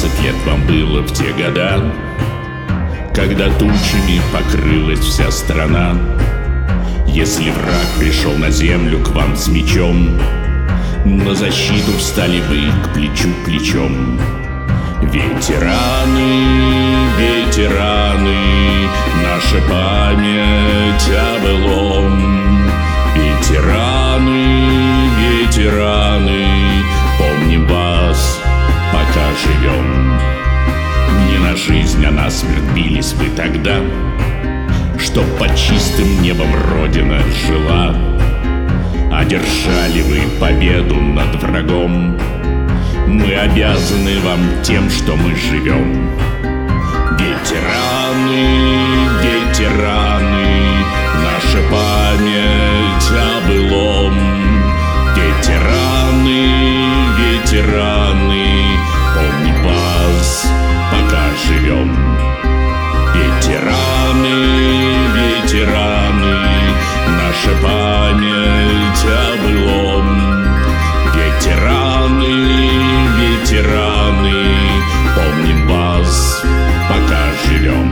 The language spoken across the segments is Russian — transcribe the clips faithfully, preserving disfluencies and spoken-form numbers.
Двадцать лет вам было в те года, когда тучами покрылась вся страна. Если враг пришел на землю к вам с мечом, на защиту встали вы к плечу плечом. Ветераны, ветераны, наша память о былом. Ветераны, ветераны, помним вас, пока живем. Не на жизнь, а на смерть бились вы тогда, чтоб под чистым небом Родина жила. Одержали вы победу над врагом. Мы обязаны вам тем, что мы живем. Ветераны, ветераны, наша память о былом. Ветераны, ветераны, помним вас, пока живем. Ветераны, ветераны, наша память о былом. Ветераны, ветераны, помним вас, пока живем.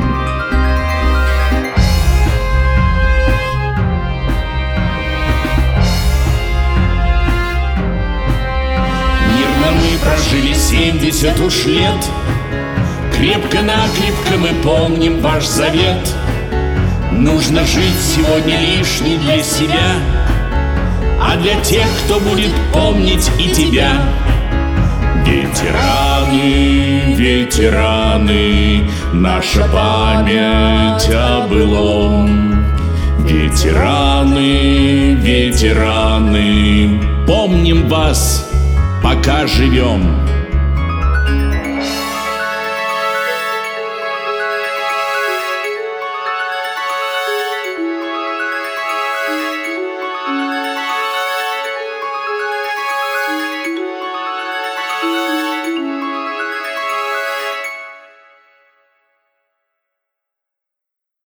Мирно мы прожили семьдесят уж лет, крепко-накрепко мы помним ваш завет. Нужно жить сегодня лишь не для себя, а для тех, кто будет помнить и тебя. Ветераны, ветераны, наша память о былом. Ветераны, ветераны, помним вас, пока живем.